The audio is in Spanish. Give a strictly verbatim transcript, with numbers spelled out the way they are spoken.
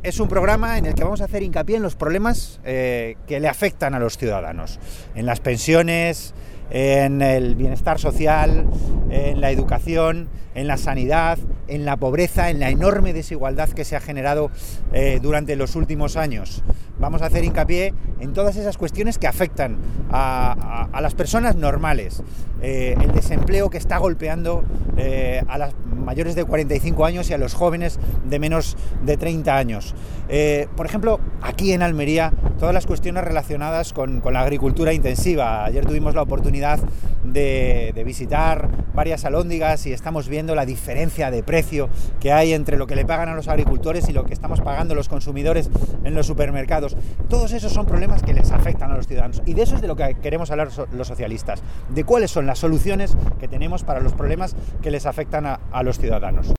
es un programa en el que vamos a hacer hincapié en los problemas eh, que le afectan a los ciudadanos, en las pensiones, en el bienestar social, en la educación, en la sanidad, en la pobreza, en la enorme desigualdad que se ha generado eh, durante los últimos años. Vamos a hacer hincapié en todas esas cuestiones que afectan a, a, a las personas normales, eh, el desempleo que está golpeando eh, a las mayores de cuarenta y cinco años y a los jóvenes de menos de treinta años. Eh, por ejemplo, aquí en Almería, todas las cuestiones relacionadas con, con la agricultura intensiva. Ayer tuvimos la oportunidad de, de visitar varias alhóndigas y estamos viendo la diferencia de precio que hay entre lo que le pagan a los agricultores y lo que estamos pagando los consumidores en los supermercados. Todos esos son problemas que les afectan a los ciudadanos y de eso es de lo que queremos hablar los socialistas, de cuáles son las soluciones que tenemos para los problemas que les afectan a, a los ciudadanos.